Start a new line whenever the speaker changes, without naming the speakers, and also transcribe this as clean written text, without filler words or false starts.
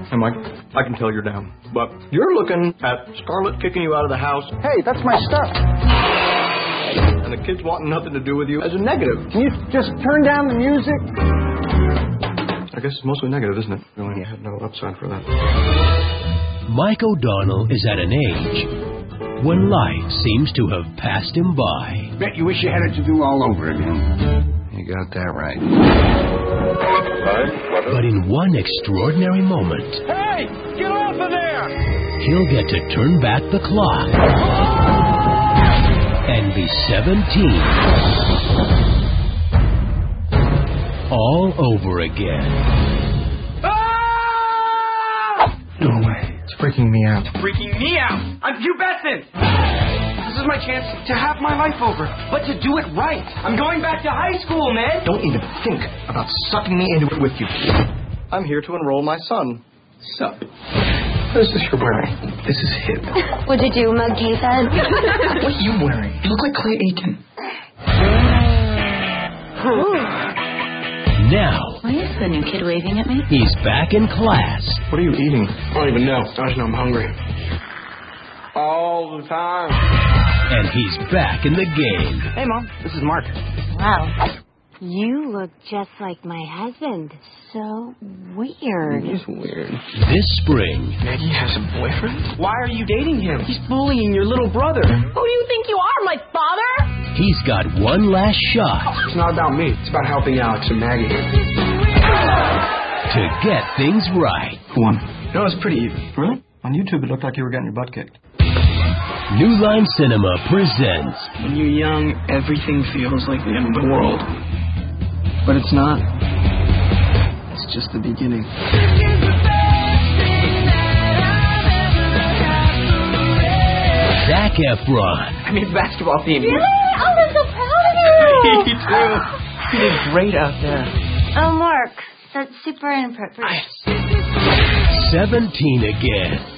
Hey, Mike, I can tell you're down, but you're looking at Scarlett kicking you out of the house.
Hey, that's my stuff.
And the kids wanting nothing to do with you as a negative.
Can you just turn down the music?
I guess it's mostly negative, isn't it? Really, I have no upside for that.
Mike O'Donnell is at an age when life seems to have passed him by.
Bet you wish you had it to do all over again. You got that right.
But in one extraordinary moment,
Hey, get off of there!
he'll get to turn back the clock and be 17 all over again.
No way. It's freaking me out.
Freaking me out! I'm pubescent! This is my chance to have my life over, but to do it right. I'm going back to high school, man!
Don't even think about sucking me into it with you. I'm here to enroll my son. Sup? What is this you're wearing? This is hip.
What'd you do, mug case head?
What are you wearing? You look like Clay Aiken.
Now,
Why is the new kid waving at me?
he's back in class.
What are you eating? I don't even know. I just know I'm hungry.
All the time.
And he's back in the game.
Hey, Mom. This is Mark.
Wow. You look just like my husband. So weird.
He's weird.
This spring,
Maggie has a boyfriend?
Why are you dating him? He's bullying your little brother.
Who do you think you are, my father?
he's got one last shot
It's not about me. It's about helping Alex and Maggie.
to get things right.
Who won? No, it's pretty even. Really? On YouTube, it looked like you were getting your butt kicked.
New Line Cinema presents
When you're young, everything feels like the end of the world. But it's not. It's just the beginning.
Zac Efron
I made the basketball team.
Really? Oh, I'm so proud of you.
Me too. You did great out there.
Oh, Mark, that's super inappropriate.
17 again.